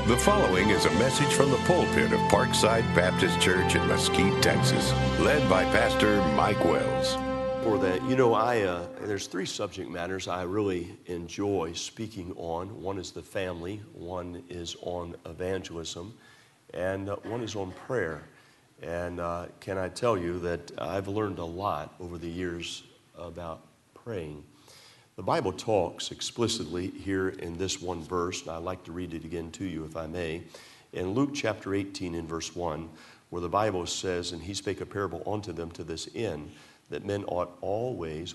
The following is a message from the pulpit of Parkside Baptist Church in Mesquite, Texas, led by Pastor Mike Wells. For that, there's three subject matters I really enjoy speaking on. One is the family, one is on evangelism, and one is on prayer. And can I tell you that I've learned a lot over the years about praying. The Bible talks explicitly here in this one verse, and I'd like to read it again to you if I may, in Luke chapter 18 in verse 1, where the Bible says, "And he spake a parable unto them to this end, that men ought always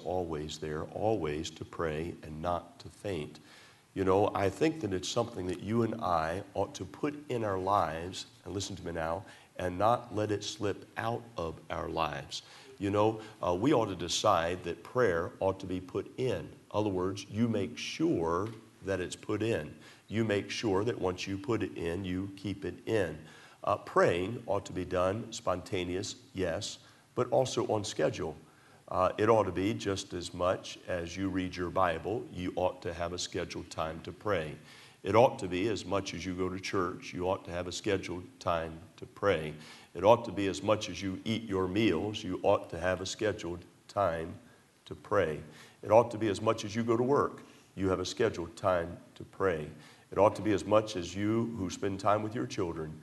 to pray and not to faint." You know, I think that it's something that you and I ought to put in our lives, and listen to me now, and not let it slip out of our lives. You know, we ought to decide that prayer ought to be put in. In other words, you make sure that it's put in. You make sure that once you put it in, you keep it in. Praying ought to be done spontaneous, yes, but also on schedule. It ought to be just as much as you read your Bible, you ought to have a scheduled time to pray. It ought to be as much as you go to church, you ought to have a scheduled time to pray. It ought to be as much as you eat your meals, you ought to have a scheduled time to pray. It ought to be as much as you go to work, you have a scheduled time to pray. It ought to be as much as you who spend time with your children,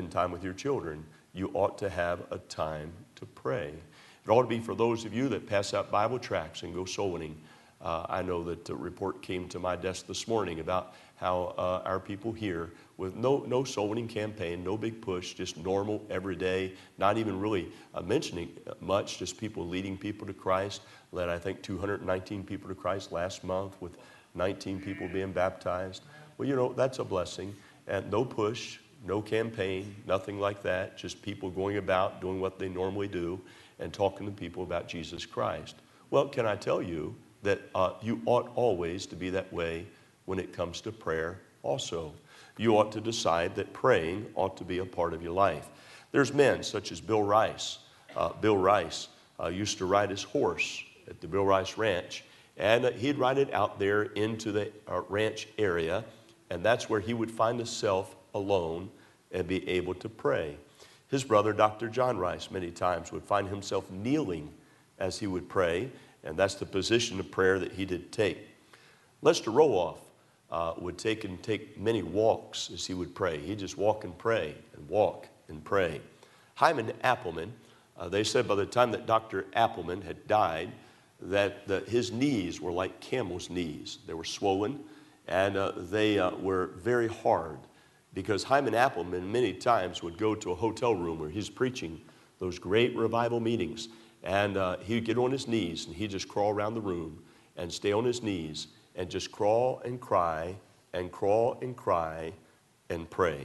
you ought to have a time to pray. It ought to be for those of you that pass out Bible tracts and go soul winning. I know that a report came to my desk this morning about how our people here, with no soul winning campaign, no big push, just normal, everyday, not even really mentioning much, just people leading people to Christ. Led, I think, 219 people to Christ last month, with 19 people being baptized. Well, you know, that's a blessing. And no push, no campaign, nothing like that, just people going about doing what they normally do and talking to people about Jesus Christ. Well, can I tell you that you ought always to be that way when it comes to prayer also. You ought to decide that praying ought to be a part of your life. There's men such as Bill Rice. Bill Rice used to ride his horse at the Bill Rice Ranch, and he'd ride it out there into the ranch area, and that's where he would find himself alone and be able to pray. His brother, Dr. John Rice, many times would find himself kneeling as he would pray, and that's the position of prayer that he did take. Lester Roloff would take many walks as he would pray. He'd just walk and pray and walk and pray. Hyman Appleman, they said by the time that Dr. Appleman had died, that his knees were like camel's knees. They were swollen, and they were very hard, because Hyman Appleman many times would go to a hotel room where he's preaching those great revival meetings, and he'd get on his knees, and he'd just crawl around the room and stay on his knees and just crawl and cry and crawl and cry and pray.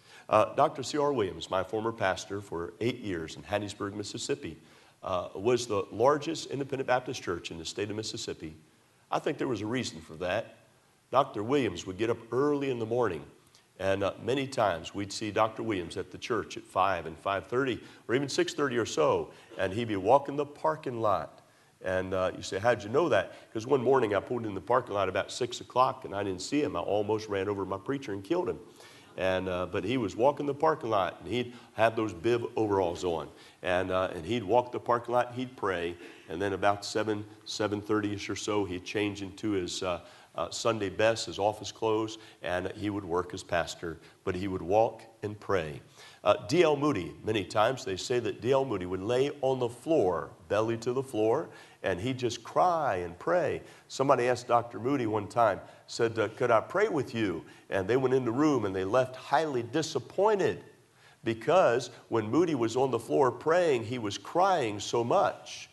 Dr. C.R. Williams, my former pastor for 8 years in Hattiesburg, Mississippi, was the largest independent Baptist church in the state of Mississippi. I think there was a reason for that. Dr. Williams would get up early in the morning, and many times we'd see Dr. Williams at the church at 5 and 5:30 or even 6:30 or so, and he'd be walking the parking lot. And you say, how'd you know that? Because one morning I pulled in the parking lot about 6 o'clock and I didn't see him. I almost ran over my preacher and killed him. But he was walking the parking lot, and he'd have those bib overalls on. And he'd walk the parking lot, he'd pray, and then about 7:30ish or so, he'd change into his Sunday best, his office clothes, and he would work as pastor, but he would walk and pray. D.L. Moody, many times they say that D.L. Moody would lay on the floor, belly to the floor, and he'd just cry and pray. Somebody asked Dr. Moody one time, said, could I pray with you? And they went in the room and they left highly disappointed, because when Moody was on the floor praying, he was crying so much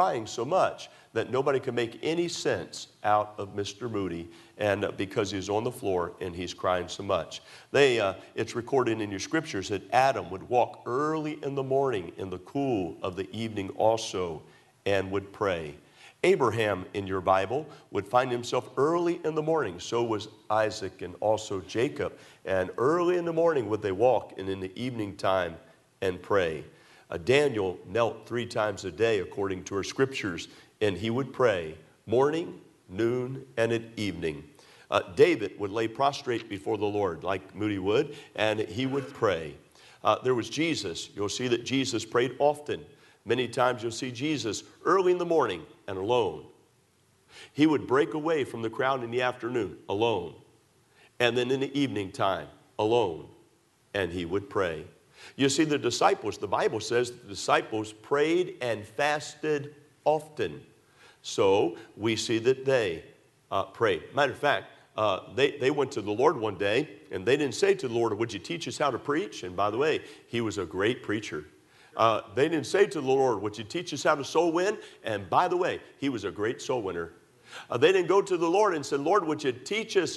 that nobody could make any sense out of Mr. Moody, and because he's on the floor and he's crying so much. It's recorded in your scriptures that Adam would walk early in the morning in the cool of the evening also and would pray. Abraham in your Bible would find himself early in the morning. So was Isaac and also Jacob. And early in the morning would they walk, and in the evening time and pray. Daniel knelt 3 times a day according to our scriptures, and he would pray morning, noon, and at evening. David would lay prostrate before the Lord like Moody would, and he would pray. There was Jesus. You'll see that Jesus prayed often. Many times you'll see Jesus early in the morning and alone. He would break away from the crowd in the afternoon alone. And then in the evening time, alone. And he would pray. You see, the disciples, the Bible says the disciples prayed and fasted often. So we see that they prayed. Matter of fact, they went to the Lord one day, and they didn't say to the Lord, would you teach us how to preach? And by the way, he was a great preacher. They didn't say to the Lord, would you teach us how to soul win? And by the way, he was a great soul winner. They didn't go to the Lord and said, Lord, would you teach us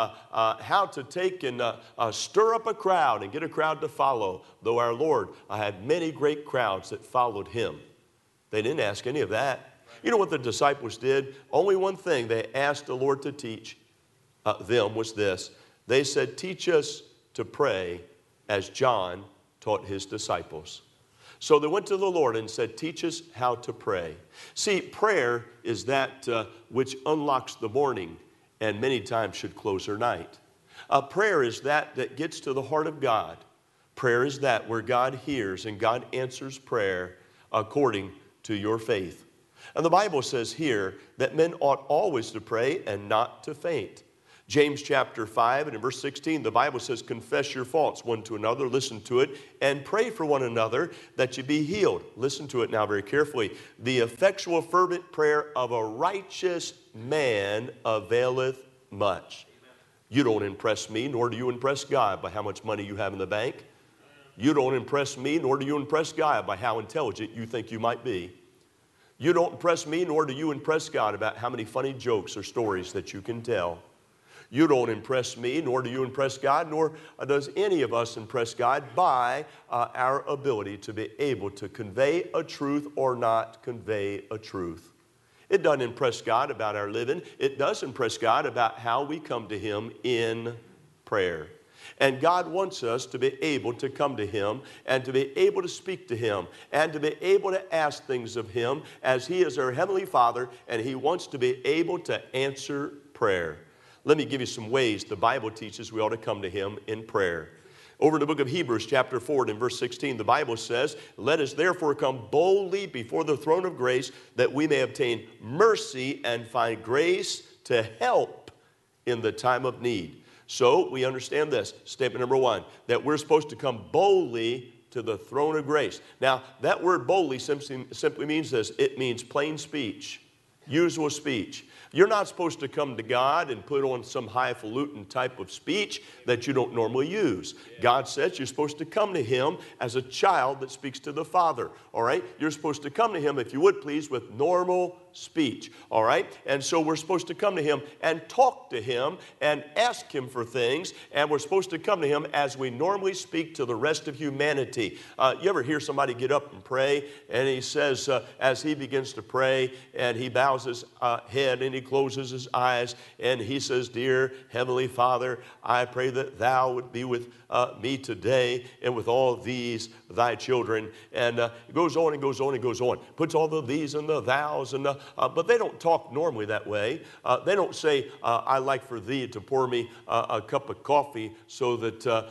how to take and stir up a crowd and get a crowd to follow? Though our Lord had many great crowds that followed him. They didn't ask any of that. You know what the disciples did? Only one thing they asked the Lord to teach them was this. They said, teach us to pray as John taught his disciples. So they went to the Lord and said, teach us how to pray. See, prayer is that which unlocks the morning and many times should close her night. Prayer is that gets to the heart of God. Prayer is that where God hears and God answers prayer according to your faith. And the Bible says here that men ought always to pray and not to faint. James chapter 5 and in verse 16, the Bible says, confess your faults one to another, listen to it, and pray for one another that you be healed. Listen to it now very carefully. The effectual fervent prayer of a righteous man availeth much. You don't impress me, nor do you impress God by how much money you have in the bank. You don't impress me, nor do you impress God by how intelligent you think you might be. You don't impress me, nor do you impress God about how many funny jokes or stories that you can tell. You don't impress me, nor do you impress God, nor does any of us impress God by our ability to be able to convey a truth or not convey a truth. It doesn't impress God about our living. It does impress God about how we come to him in prayer. And God wants us to be able to come to him and to be able to speak to him and to be able to ask things of him as he is our Heavenly Father, and he wants to be able to answer prayer. Let me give you some ways the Bible teaches we ought to come to him in prayer. Over in the book of Hebrews chapter 4 and in verse 16, the Bible says, let us therefore come boldly before the throne of grace that we may obtain mercy and find grace to help in the time of need. So we understand this, statement number one, that we're supposed to come boldly to the throne of grace. Now, that word boldly simply means this. It means plain speech, usual speech. You're not supposed to come to God and put on some highfalutin type of speech that you don't normally use. God says you're supposed to come to him as a child that speaks to the Father, all right? You're supposed to come to him, if you would please, with normal speech, all right? And so we're supposed to come to him and talk to him and ask him for things, and we're supposed to come to him as we normally speak to the rest of humanity. You ever hear somebody get up and pray, and he says, as he begins to pray, and he bows his head and he closes his eyes, and he says, dear Heavenly Father, I pray that thou would be with me today and with all these thy children. And it goes on and goes on and goes on. Puts all the these and the thous, and but they don't talk normally that way. They don't say, I like for thee to pour me a cup of coffee so that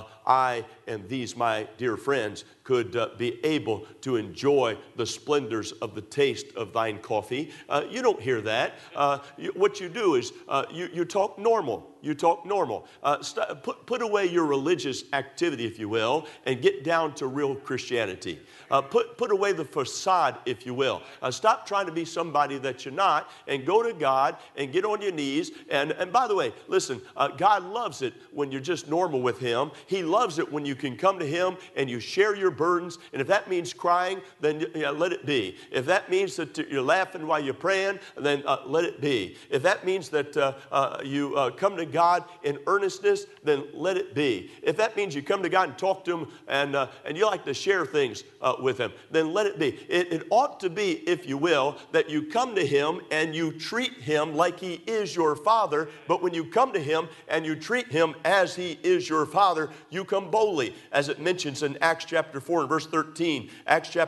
I and these my dear friends could be able to enjoy the splendors of the taste of thine coffee. You don't hear that. What you do is you talk normal. You talk normal. Put away your religious activity, if you will, and get down to real Christianity. Put away the facade, if you will. Stop trying to be somebody that you're not, and go to God and get on your knees. And by the way, listen, God loves it when you're just normal with him. He loves it when you can come to him and you share your burdens. And if that means crying, then let it be. If that means that you're laughing while you're praying, then let it be. If that means that you come to God in earnestness, then let it be. If that means you come to God and talk to him and you like to share things with him, then let it be. It ought to be, if you will, that you come to him and you treat him like he is your father. But when you come to him and you treat him as he is your father, you come boldly, as it mentions in Acts chapter 4 and verse 13. Acts chapter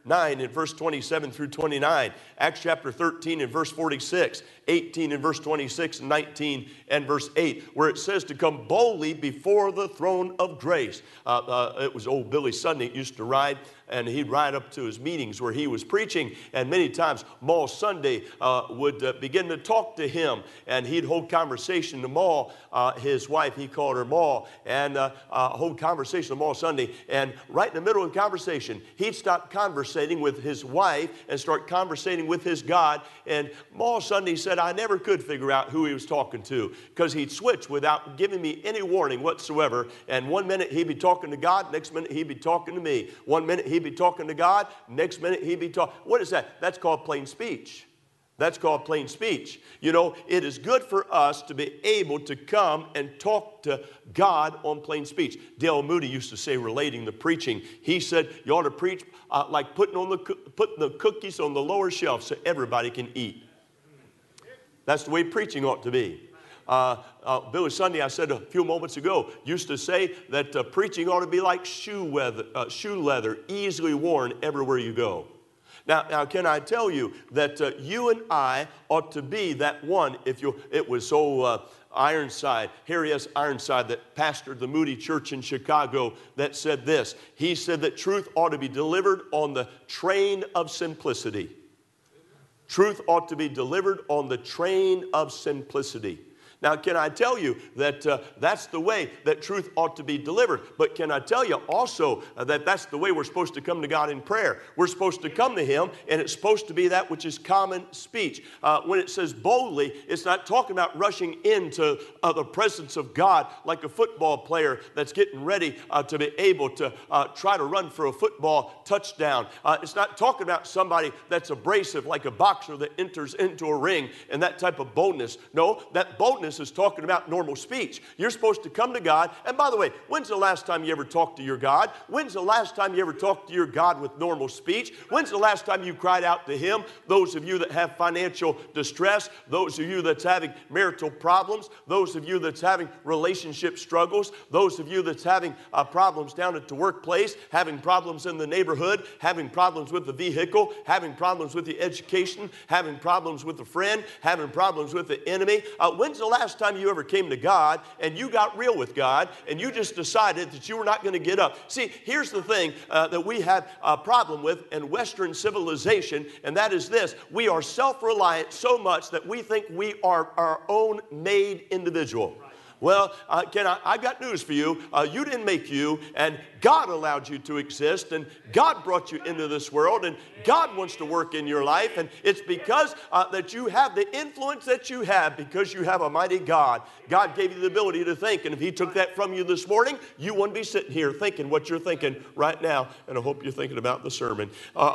9 and verse 27 through 29, Acts chapter 13 and verse 46, 18 and verse 26, 19 and verse 8, where it says to come boldly before the throne of grace. It was old Billy Sunday used to ride, and he'd ride up to his meetings where he was preaching, and many times Ma Sunday would begin to talk to him, and he'd hold conversation to Ma, his wife, he called her Ma, and hold conversation to Ma Sunday, and right in the middle of the conversation, he'd stop conversating with his wife and start conversating with his God, and Ma Sunday said, I never could figure out who he was talking to, because he'd switch without giving me any warning whatsoever, and one minute he'd be talking to God, next minute he'd be talking to me. One minute he'd be talking to God, next minute he'd be talking. What is that? That's called plain speech. That's called plain speech. You know, it is good for us to be able to come and talk to God on plain speech. Dale Moody used to say, relating the preaching, he said, you ought to preach like putting the cookies on the lower shelf so everybody can eat. That's the way preaching ought to be. Billy Sunday, I said a few moments ago, used to say that preaching ought to be like shoe leather, easily worn everywhere you go. Now, can I tell you that you and I ought to be that one? It was so Ironside, Harry S. Ironside, that pastored the Moody Church in Chicago, that said this. He said that truth ought to be delivered on the train of simplicity. Truth ought to be delivered on the train of simplicity. Now, can I tell you that that's the way that truth ought to be delivered? But can I tell you also that that's the way we're supposed to come to God in prayer? We're supposed to come to Him, and it's supposed to be that which is common speech. When it says boldly, it's not talking about rushing into the presence of God like a football player that's getting ready to be able to try to run for a football touchdown. It's not talking about somebody that's abrasive like a boxer that enters into a ring and that type of boldness. No, that boldness is talking about normal speech. You're supposed to come to God. And by the way, when's the last time you ever talked to your God? When's the last time you ever talked to your God with normal speech? When's the last time you cried out to Him? Those of you that have financial distress, those of you that's having marital problems, those of you that's having relationship struggles, those of you that's having problems down at the workplace, having problems in the neighborhood, having problems with the vehicle, having problems with the education, having problems with a friend, having problems with the enemy. When's the last time you ever came to God and you got real with God and you just decided that you were not going to get up? See, here's the thing that we have a problem with in Western civilization, and that is this. We are self-reliant so much that we think we are our own made individual. Well, I got news for you. You didn't make you, and God allowed you to exist, and God brought you into this world, and God wants to work in your life, and it's because that you have the influence that you have because you have a mighty God. God gave you the ability to think, and if He took that from you this morning, you wouldn't be sitting here thinking what you're thinking right now, and I hope you're thinking about the sermon.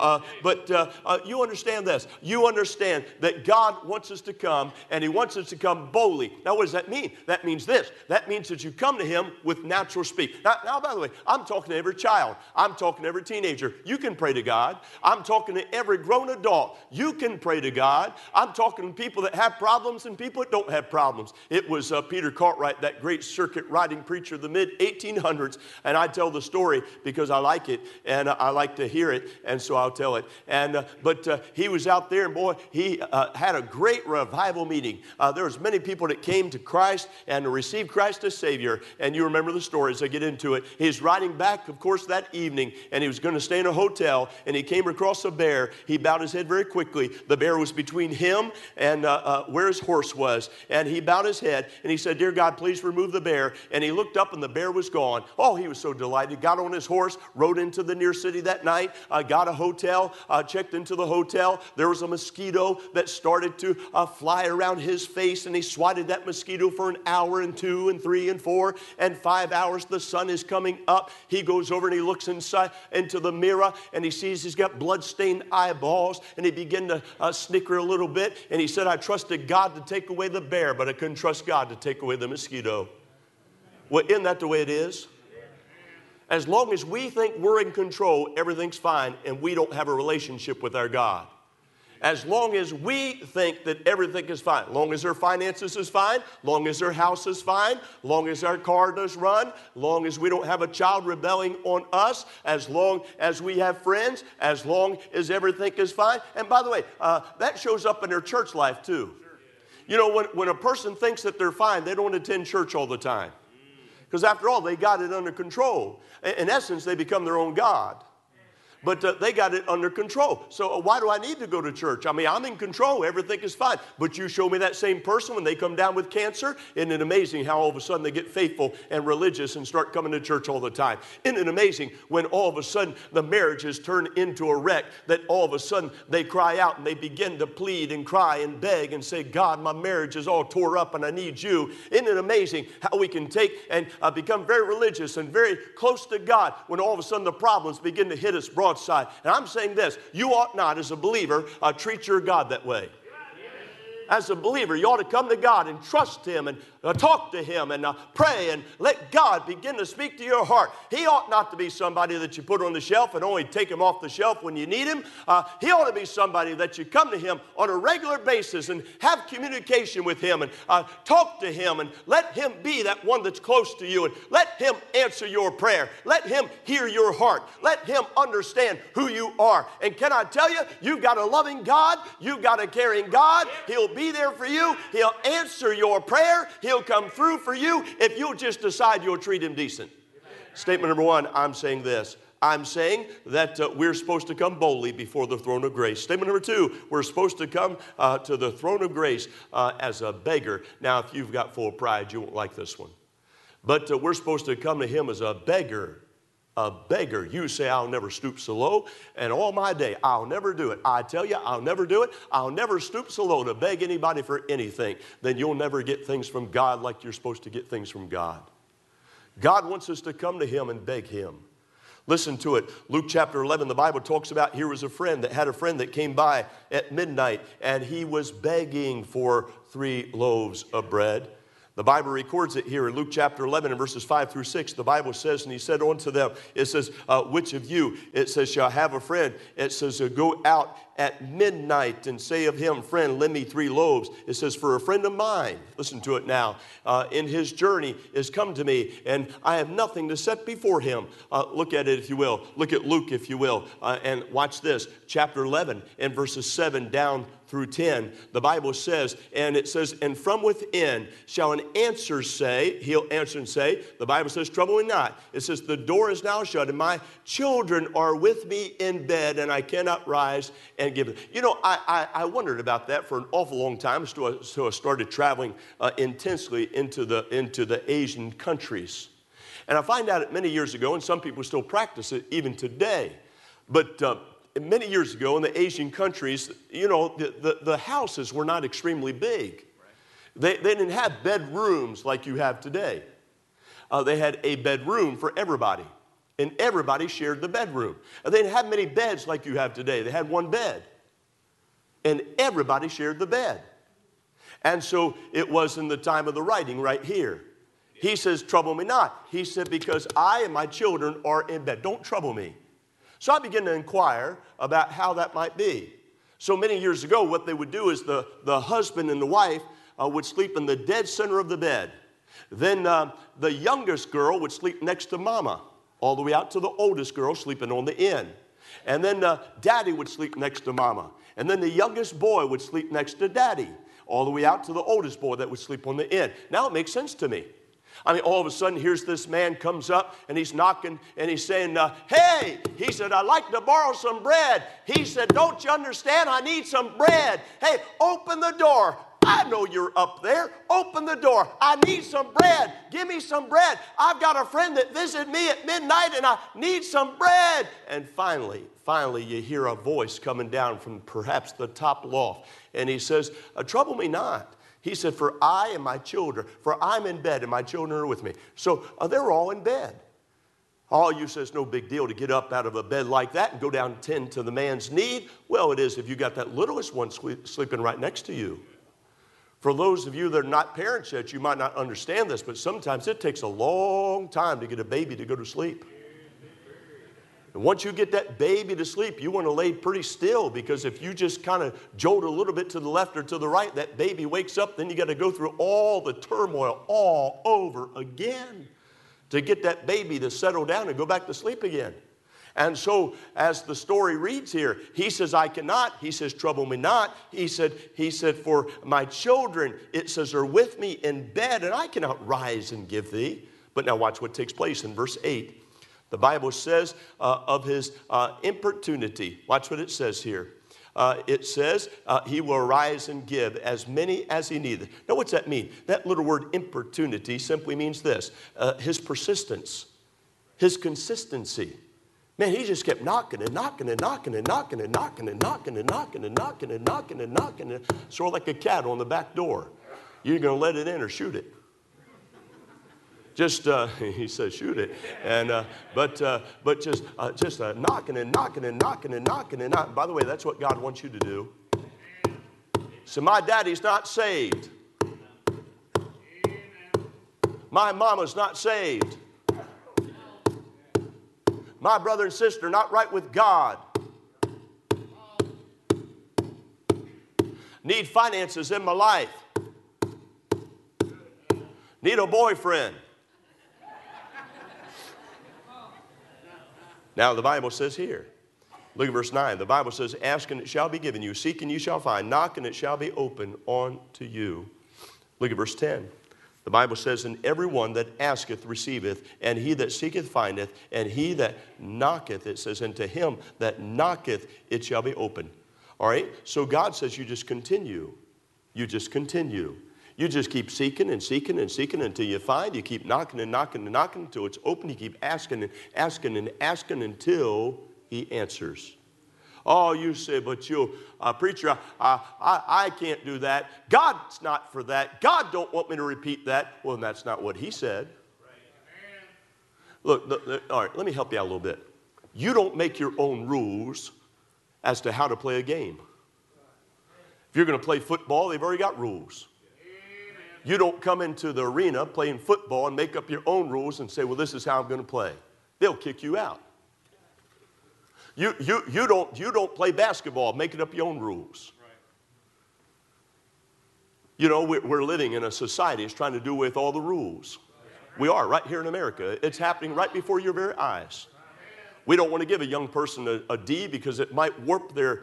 But you understand this. You understand that God wants us to come, and He wants us to come boldly. Now, what does that mean? That means this. That means that you come to Him with natural speech. Now, by the way, I'm talking to every child. I'm talking to every teenager. You can pray to God. I'm talking to every grown adult. You can pray to God. I'm talking to people that have problems and people that don't have problems. It was Peter Cartwright, that great circuit riding preacher of the mid-1800s, and I tell the story because I like it and I like to hear it, and so I'll tell it. But he was out there, and boy, he had a great revival meeting. There was many people that came to Christ and to receive Christ as Savior, and you remember the story as I get into it. He's riding back, of course, that evening, and he was going to stay in a hotel, and he came across a bear. He bowed his head very quickly. The bear was between him and where his horse was, and he bowed his head, and he said, "Dear God, please remove the bear." And he looked up, and the bear was gone. Oh, he was so delighted. Got on his horse, rode into the near city that night, got a hotel, checked into the hotel. There was a mosquito that started to fly around his face, and he swatted that mosquito for an hour and 2 and 3 and 4 and 5 hours. The sun is coming up. He goes over and he looks inside into the mirror, and he sees he's got blood-stained eyeballs, and he began to snicker a little bit, and he said, "I trusted God to take away the bear, but I couldn't trust God to take away the mosquito." Well, isn't that the way it is? As long as we think we're in control, everything's fine, and we don't have a relationship with our God. As long as we think that everything is fine, long as their finances is fine, long as their house is fine, long as our car does run, long as we don't have a child rebelling on us, as long as we have friends, as long as everything is fine. And by the way, that shows up in their church life too. You know, when a person thinks that they're fine, they don't attend church all the time. Because after all, they got it under control. In essence, they become their own God. But they got it under control. So why do I need to go to church? I mean, I'm in control. Everything is fine. But you show me that same person when they come down with cancer. Isn't it amazing how all of a sudden they get faithful and religious and start coming to church all the time? Isn't it amazing when all of a sudden the marriage is turned into a wreck, that all of a sudden they cry out and they begin to plead and cry and beg and say, God, my marriage is all tore up and I need you. Isn't it amazing how we can take and become very religious and very close to God when all of a sudden the problems begin to hit us broadside? And I'm saying this, you ought not, as a believer, treat your God that way. As a believer, you ought to come to God and trust Him and talk to Him and pray and let God begin to speak to your heart. He ought not to be somebody that you put on the shelf and only take Him off the shelf when you need Him. He ought to be somebody that you come to Him on a regular basis and have communication with Him and talk to Him and let Him be that one that's close to you and let Him answer your prayer. Let Him hear your heart. Let Him understand who you are. And can I tell you, you've got a loving God. You've got a caring God. He'll be there for you. He'll answer your prayer. He'll come through for you if you'll just decide you'll treat Him decent. Statement number one, I'm saying this. I'm saying that we're supposed to come boldly before the throne of grace. Statement number two, we're supposed to come to the throne of grace as a beggar. Now, if you've got full pride, you won't like this one. But we're supposed to come to Him as a beggar. A beggar. You say, I'll never stoop so low, and all my day, I'll never do it. I tell you, I'll never do it. I'll never stoop so low to beg anybody for anything. Then you'll never get things from God like you're supposed to get things from God. God wants us to come to Him and beg Him. Listen to it. Luke chapter 11, the Bible talks about here was a friend that had a friend that came by at midnight, and he was begging for 3 loaves of bread. The Bible records it here in Luke chapter 11 and verses 5 through 6. The Bible says, and he said unto them, it says, which of you, it says, shall have a friend? It says, go out at midnight and say of him, friend, lend me 3 loaves. It says, for a friend of mine, listen to it now, in his journey is come to me, and I have nothing to set before him. Look at it if you will. Look at Luke if you will. And watch this, chapter 11 and verses 7 down through 10, the Bible says, and it says, and from within shall an answer say, he'll answer and say, the Bible says, trouble me not. It says, the door is now shut, and my children are with me in bed, and I cannot rise and give it. You know, I wondered about that for an awful long time, so I started traveling intensely into the Asian countries. And I find out that many years ago, and some people still practice it even today, but many years ago in the Asian countries, you know, the houses were not extremely big. They didn't have bedrooms like you have today. They had a bedroom for everybody, and everybody shared the bedroom. They didn't have many beds like you have today. They had one bed, and everybody shared the bed. And so it was in the time of the writing right here. He says, trouble me not. He said, because I and my children are in bed. Don't trouble me. So I began to inquire about how that might be. So many years ago, what they would do is the husband and the wife would sleep in the dead center of the bed. Then the youngest girl would sleep next to mama, all the way out to the oldest girl sleeping on the end. And then daddy would sleep next to mama. And then the youngest boy would sleep next to daddy, all the way out to the oldest boy that would sleep on the end. Now it makes sense to me. I mean, all of a sudden, here's this man comes up, and he's knocking, and he's saying, hey, he said, I'd like to borrow some bread. He said, don't you understand? I need some bread. Hey, open the door. I know you're up there. Open the door. I need some bread. Give me some bread. I've got a friend that visited me at midnight, and I need some bread. And finally, you hear a voice coming down from perhaps the top loft, and he says, trouble me not. He said, for I and my children, for I'm in bed and my children are with me. So they're all in bed. All you say it's no big deal to get up out of a bed like that and go down and tend to the man's need. Well, it is if you got that littlest one sleeping right next to you. For those of you that are not parents yet, you might not understand this, but sometimes it takes a long time to get a baby to go to sleep. And once you get that baby to sleep, you want to lay pretty still, because if you just kind of jolt a little bit to the left or to the right, that baby wakes up, then you got to go through all the turmoil all over again to get that baby to settle down and go back to sleep again. And so as the story reads here, he says, I cannot. He says, trouble me not. He said, for my children, it says, are with me in bed, and I cannot rise and give thee. But now watch what takes place in verse 8. The Bible says of his importunity. Watch what it says here. It says, he will arise and give as many as he needeth. Now what's that mean? That little word importunity simply means this. His persistence, his consistency. Man, he just kept knocking and knocking and knocking and knocking and knocking and knocking and knocking and knocking and knocking and knocking, sort of like a cat on the back door. You're going to let it in or shoot it? Just, he says, shoot it. And, but just knocking and knocking and knocking and knocking and knocking. By the way, that's what God wants you to do. So my daddy's not saved. My mama's not saved. My brother and sister not right with God. Need finances in my life. Need a boyfriend. Now the Bible says here, look at verse 9. The Bible says, ask and it shall be given you. Seek and you shall find. Knock and it shall be opened unto you. Look at verse 10. The Bible says, and every one that asketh receiveth, and he that seeketh findeth, and he that knocketh, it says, and to him that knocketh it shall be opened. All right? So God says you just continue. You just continue. You just keep seeking and seeking and seeking until you find. You keep knocking and knocking and knocking until it's open. You keep asking and asking and asking until he answers. Oh, you say, but you, preacher, I can't do that. God's not for that. God don't want me to repeat that. Well, that's not what he said. Look, all right, let me help you out a little bit. You don't make your own rules as to how to play a game. If you're going to play football, they've already got rules. You don't come into the arena playing football and make up your own rules and say, well, this is how I'm going to play. They'll kick you out. You don't play basketball making up your own rules. Right. You know, we're living in a society that's trying to do away with all the rules. We are right here in America. It's happening right before your very eyes. We don't want to give a young person a D because it might warp their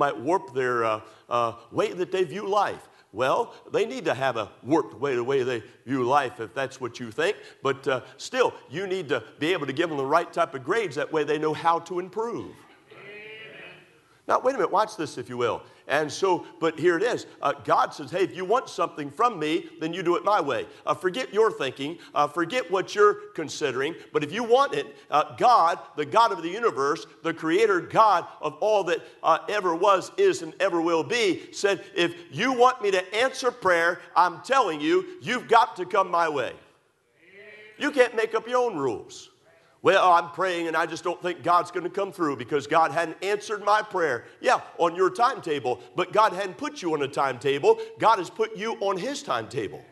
way that they view life. Well, they need to have a warped way, the way they view life, if that's what you think. But still, you need to be able to give them the right type of grades. That way they know how to improve. Amen. Now, wait a minute. Watch this, if you will. And so, but here it is. God says, hey, if you want something from me, then you do it my way. Forget your thinking. Forget what you're considering. But if you want it, God, the God of the universe, the creator God of all that ever was, is, and ever will be, said, if you want me to answer prayer, I'm telling you, you've got to come my way. You can't make up your own rules. Well, I'm praying and I just don't think God's going to come through because God hadn't answered my prayer. Yeah, on your timetable, but God hadn't put you on a timetable. God has put you on his timetable.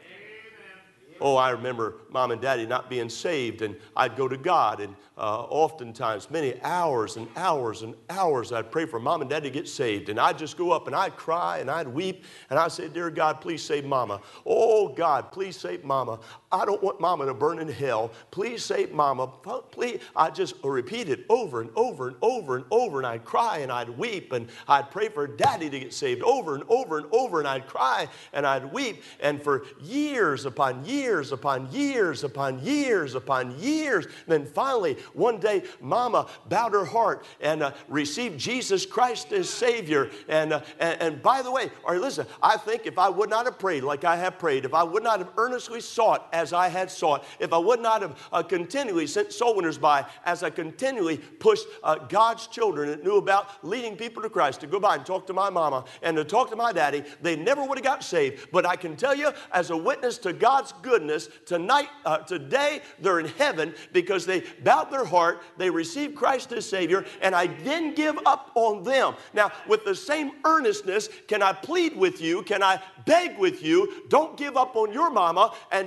Oh, I remember Mom and Daddy not being saved, and I'd go to God, and oftentimes, many hours and hours and hours, I'd pray for Mom and Daddy to get saved, and I'd just go up, and I'd cry, and I'd weep, and I'd say, dear God, please save Mama. Oh, God, please save Mama. I don't want Mama to burn in hell. Please save Mama. Please. I just repeat it over and over and over and over, and I'd cry, and I'd weep, and I'd pray for Daddy to get saved over and over and over, and I'd cry, and I'd weep, and for years upon years upon years upon years upon years. And then finally, one day, Mama bowed her heart and received Jesus Christ as Savior. And by the way, or listen, I think if I would not have prayed like I have prayed, if I would not have earnestly sought as I had sought, if I would not have continually sent soul winners by as I continually pushed God's children that knew about leading people to Christ to go by and talk to my mama and to talk to my daddy, they never would have got saved. But I can tell you, as a witness to God's goodness, tonight, today, they're in heaven because they bowed their heart, they received Christ as Savior, and I didn't give up on them. Now, with the same earnestness, can I plead with you, can I beg with you, don't give up on your mama, and don't give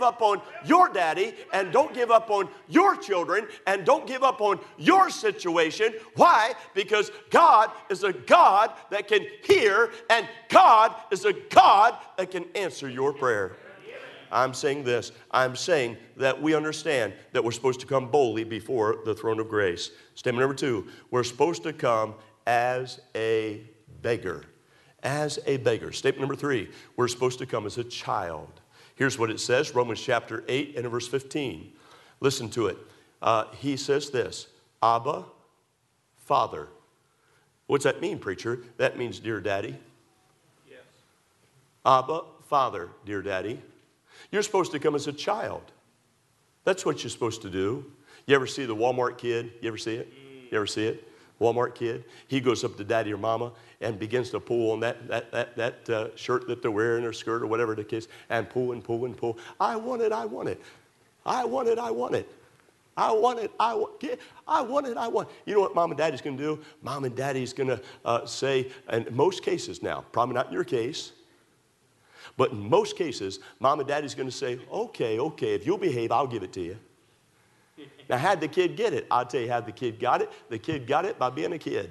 give up on your daddy, and don't give up on your children, and don't give up on your situation. Why? Because God is a God that can hear, and God is a God that can answer your prayer. I'm saying this. I'm saying that we understand that we're supposed to come boldly before the throne of grace. Statement number 2, we're supposed to come as a beggar. As a beggar. Statement number 3, we're supposed to come as a child. Here's what it says, Romans chapter 8 and verse 15. Listen to it. He says this, Abba, Father. What's that mean, preacher? That means dear daddy. Yes. Abba, Father, dear daddy. You're supposed to come as a child. That's what you're supposed to do. You ever see the Walmart kid? You ever see it? You ever see it? Walmart kid. He goes up to daddy or mama and begins to pull on that shirt that they're wearing or skirt or whatever the case, and pull and pull and pull. I want it, I want it. I want it, I want it. I want it, I want it. I want it, I want it. You know what mom and daddy's going to do? Mom and daddy's going to say, in most cases now, probably not in your case, but in most cases, mom and daddy's going to say, okay, if you'll behave, I'll give it to you. Now, how'd the kid get it? I'll tell you how the kid got it. The kid got it by being a kid.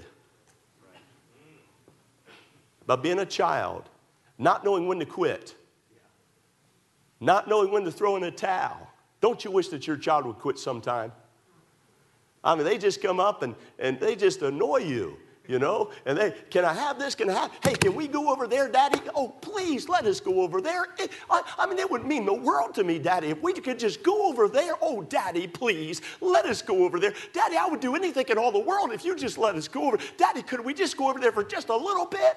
By being a child. Not knowing when to quit. Not knowing when to throw in a towel. Don't you wish that your child would quit sometime? I mean, they just come up and they just annoy you. You know, and they, can I have this? Can I have, hey, can we go over there, Daddy? Oh, please, let us go over there. I mean, it would mean the world to me, Daddy, if we could just go over there. Oh, Daddy, please, let us go over there. Daddy, I would do anything in all the world if you just let us go over. Daddy, could we just go over there for just a little bit?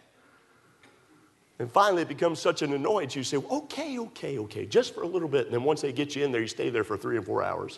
And finally, it becomes such an annoyance. You say, okay, just for a little bit. And then once they get you in there, you stay there for 3 or 4 hours.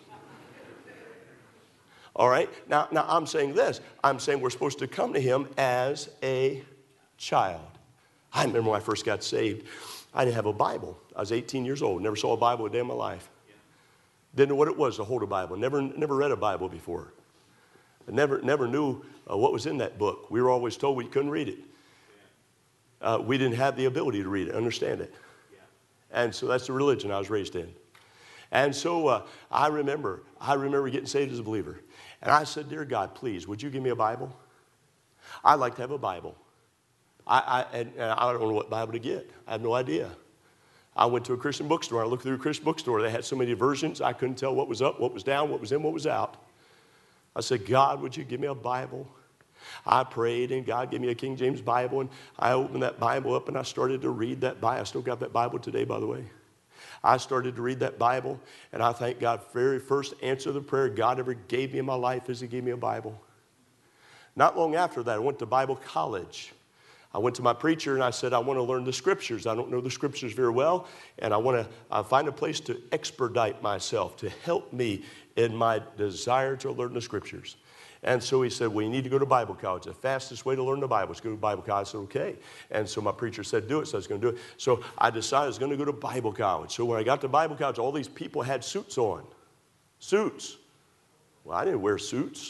All right? Now I'm saying this. I'm saying we're supposed to come to him as a child. I remember when I first got saved, I didn't have a Bible. I was 18 years old. Never saw a Bible a day in my life. Didn't know what it was to hold a Bible. Never read a Bible before. I never knew what was in that book. We were always told we couldn't read it. We didn't have the ability to read it, understand it. And so that's the religion I was raised in. And so I remember getting saved as a believer. And I said, dear God, please, would you give me a Bible? I'd like to have a Bible. And I don't know what Bible to get. I have no idea. I went to a Christian bookstore. I looked through a Christian bookstore. They had so many versions, I couldn't tell what was up, what was down, what was in, what was out. I said, God, would you give me a Bible? I prayed, and God gave me a King James Bible, and I opened that Bible up, and I started to read that Bible. I still got that Bible today, by the way. I started to read that Bible, and I thank God for the very first answer to the prayer God ever gave me in my life is He gave me a Bible. Not long after that, I went to Bible college. I went to my preacher, and I said, I want to learn the Scriptures. I don't know the Scriptures very well, and I want to find a place to expedite myself, to help me in my desire to learn the Scriptures. And so he said, well, you need to go to Bible college. The fastest way to learn the Bible is to go to Bible college. I said, okay. And so my preacher said, do it. So I was going to do it. So I decided I was going to go to Bible college. So when I got to Bible college, all these people had suits on. Suits. Well, I didn't wear suits.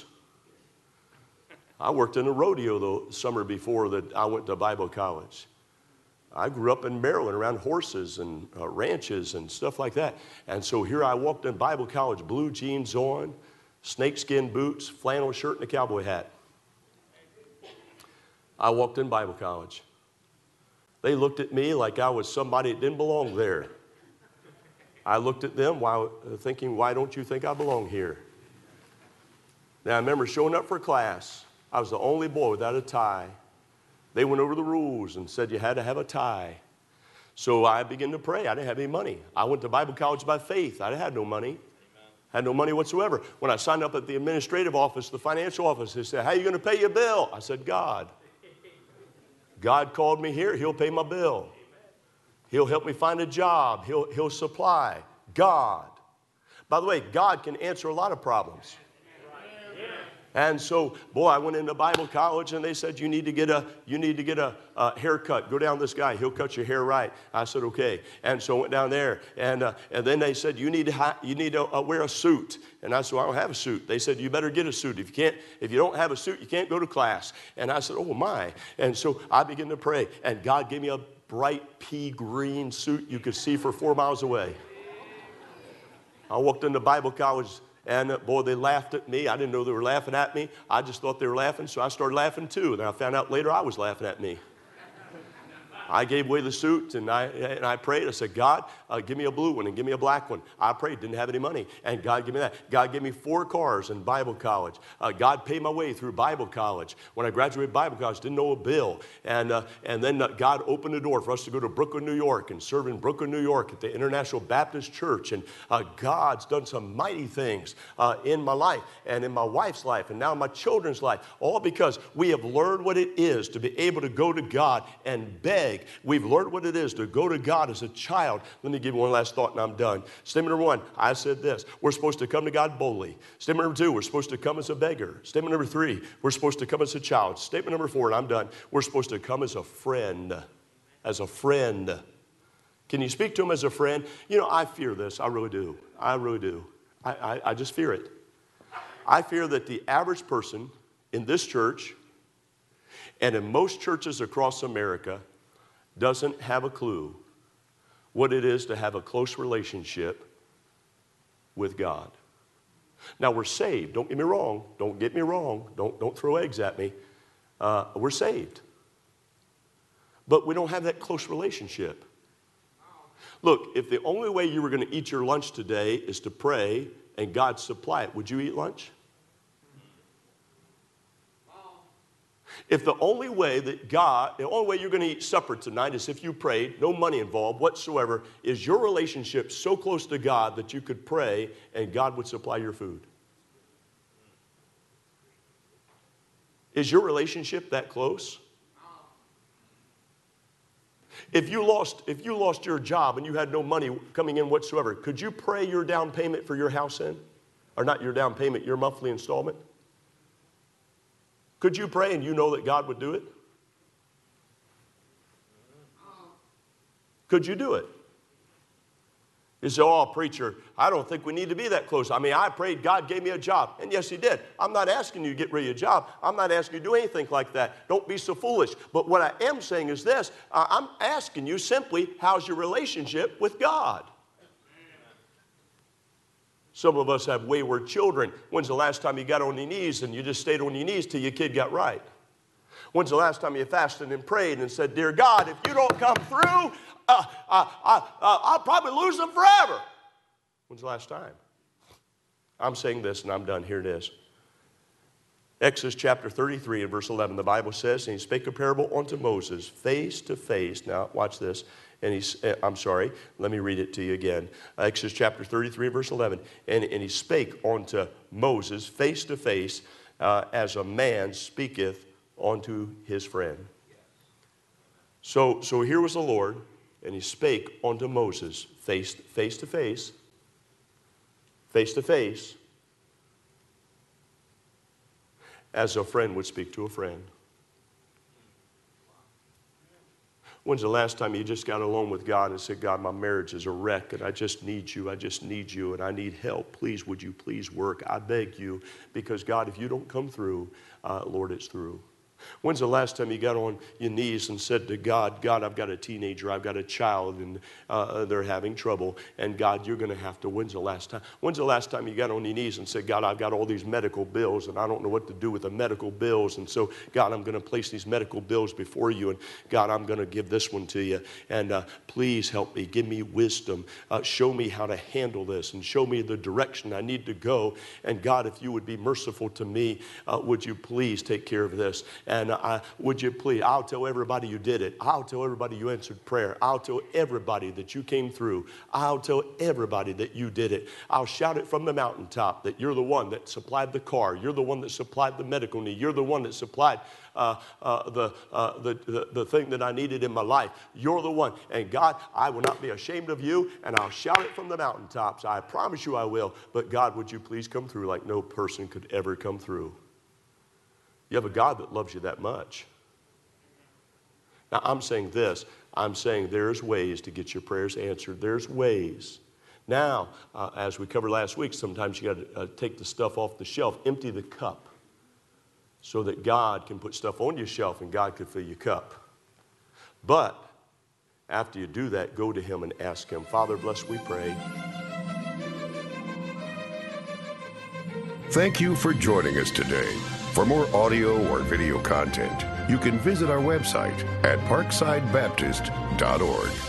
I worked in a rodeo the summer before that I went to Bible college. I grew up in Maryland around horses and ranches and stuff like that. And so here I walked in Bible college, blue jeans on, snakeskin boots, flannel shirt, and a cowboy hat. I walked in Bible college. They looked at me like I was somebody that didn't belong there. I looked at them thinking, why don't you think I belong here? Now, I remember showing up for class. I was the only boy without a tie. They went over the rules and said you had to have a tie. So I began to pray. I didn't have any money. I went to Bible college by faith. I had no money. Had no money whatsoever. When I signed up at the administrative office, the financial office, they said, how are you going to pay your bill? I said, God. God called me here. He'll pay my bill. He'll help me find a job. He'll supply. God. By the way, God can answer a lot of problems. And so, boy, I went into Bible college, and they said, you need to get a haircut. Go down to this guy. He'll cut your hair right. I said, okay. And so I went down there, and then they said, you need to wear a suit. And I said, well, I don't have a suit. They said, you better get a suit. If you don't have a suit, you can't go to class. And I said, oh, my. And so I began to pray, and God gave me a bright pea green suit you could see for 4 miles away. I walked into Bible college, and boy, they laughed at me. I didn't know they were laughing at me. I just thought they were laughing, so I started laughing too. And I found out later I was laughing at me. I gave away the suit, and I prayed. I said, God, give me a blue one and give me a black one. I prayed, didn't have any money, and God gave me that. God gave me 4 cars in Bible college. God paid my way through Bible college. When I graduated Bible college, didn't know a bill. And then God opened the door for us to go to Brooklyn, New York, and serve in Brooklyn, New York at the International Baptist Church. And God's done some mighty things in my life and in my wife's life and now in my children's life, all because we have learned what it is to be able to go to God and beg. We've learned what it is to go to God as a child. Let me give you one last thought and I'm done. Statement number 1, I said this. We're supposed to come to God boldly. Statement number 2, we're supposed to come as a beggar. Statement number 3, we're supposed to come as a child. Statement number 4, and I'm done. We're supposed to come as a friend. As a friend. Can you speak to him as a friend? You know, I fear this. I really do. I really do. I just fear it. I fear that the average person in this church and in most churches across America doesn't have a clue what it is to have a close relationship with God. Now, we're saved. Don't get me wrong. Don't get me wrong. Don't throw eggs at me. We're saved. But we don't have that close relationship. Look, if the only way you were going to eat your lunch today is to pray and God supply it, would you eat lunch? If the only way that the only way you're going to eat supper tonight is if you prayed, no money involved whatsoever, is your relationship so close to God that you could pray and God would supply your food? Is your relationship that close? If you lost your job and you had no money coming in whatsoever, could you pray your down payment for your house in? Or not your down payment, your monthly installment? Could you pray and you know that God would do it? Could you do it? You say, oh, preacher, I don't think we need to be that close. I mean, I prayed, God gave me a job. And yes, he did. I'm not asking you to get rid of your job. I'm not asking you to do anything like that. Don't be so foolish. But what I am saying is this. I'm asking you simply, how's your relationship with God? Some of us have wayward children. When's the last time you got on your knees and you just stayed on your knees till your kid got right? When's the last time you fasted and prayed and said, dear God, if you don't come through, I'll probably lose them forever? When's the last time? I'm saying this and I'm done. Here it is. Exodus chapter 33 and verse 11, the Bible says, and he spake a parable unto Moses face to face. Now, watch this. And let me read it to you again. Exodus chapter 33, verse 11. And he spake unto Moses face to face, as a man speaketh unto his friend. So here was the Lord, and he spake unto Moses face to face, as a friend would speak to a friend. When's the last time you just got alone with God and said, God, my marriage is a wreck and I just need you and I need help. Please, would you please work? I beg you, because God, if you don't come through, Lord, it's through. When's the last time you got on your knees and said to God, God, I've got a teenager, I've got a child, and they're having trouble, and God, you're going to have to, when's the last time you got on your knees and said, God, I've got all these medical bills, and I don't know what to do with the medical bills, and so, God, I'm going to place these medical bills before you, and God, I'm going to give this one to you, and please help me, give me wisdom, show me how to handle this, and show me the direction I need to go, and God, if you would be merciful to me, would you please take care of this? And would you please, I'll tell everybody you did it. I'll tell everybody you answered prayer. I'll tell everybody that you came through. I'll tell everybody that you did it. I'll shout it from the mountaintop that you're the one that supplied the car. You're the one that supplied the medical need. You're the one that supplied the thing that I needed in my life. You're the one. And God, I will not be ashamed of you, and I'll shout it from the mountaintops. I promise you I will. But God, would you please come through like no person could ever come through? You have a God that loves you that much. Now, I'm saying this. I'm saying there's ways to get your prayers answered. There's ways. Now, as we covered last week, sometimes you got to take the stuff off the shelf, empty the cup, so that God can put stuff on your shelf and God can fill your cup. But after you do that, go to Him and ask Him, Father, bless, we pray. Thank you for joining us today. For more audio or video content, you can visit our website at parksidebaptist.org.